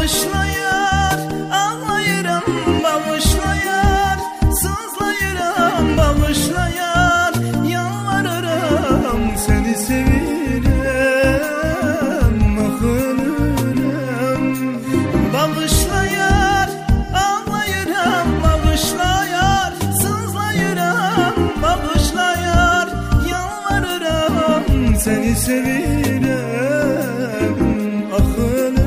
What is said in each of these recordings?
Bağışlayar, ağlayıram, bağışlayar, sızlayıram, bağışlayar, yalvarıram, seni sevirem, ah ölürem. Bağışlayar, ağlayıram, bağışlayar, sızlayıram, bağışlayar, yalvarıram, seni sevirem, ah ölürem.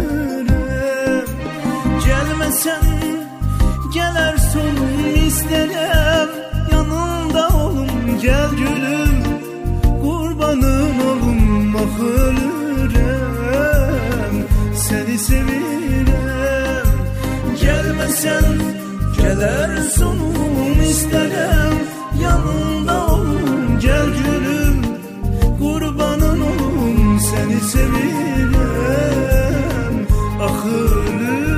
Gelmesen geler sonum isterim, yanımda olum gel gülüm, kurbanım olum ah ölürem, seni sevirem. Gelmesen geler sonum isterim, yanımda olum gel gülüm, kurbanın olum seni sevirem, ah ölürem.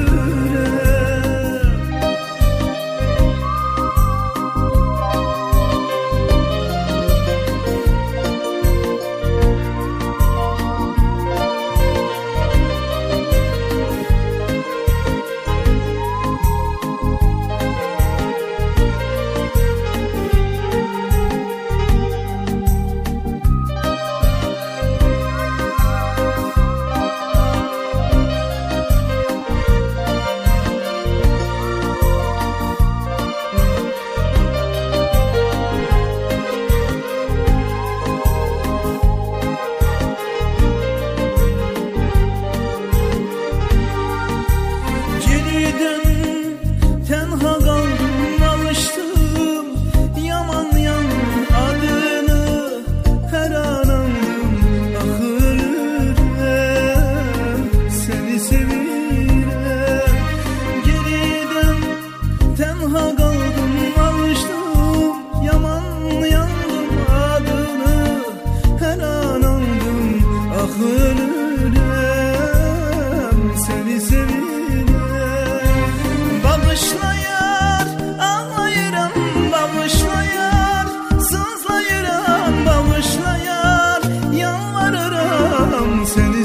Bağışlayar, ağlayıram, bağışlayar, sızlayıram, bağışlayar, yalvarıram, seni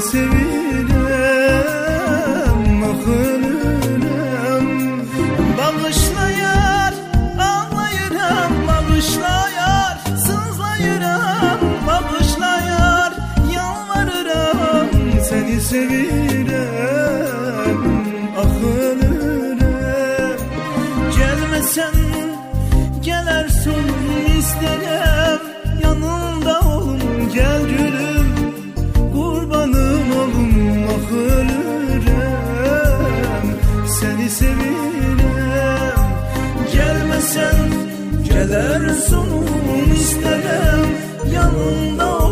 sevirem, ah ölürem. Bağışlayar, ağlayıram, bağışlayar, sızlayıram, bağışlayar, yalvarıram, seni sevirem, ah ölürem. Gelmesen geler sonum isterim, yanımda olum gel gülüm, kurbanım olum ah ölürem, seni sevirem. Gelmesen geler sonum isterim, yanımda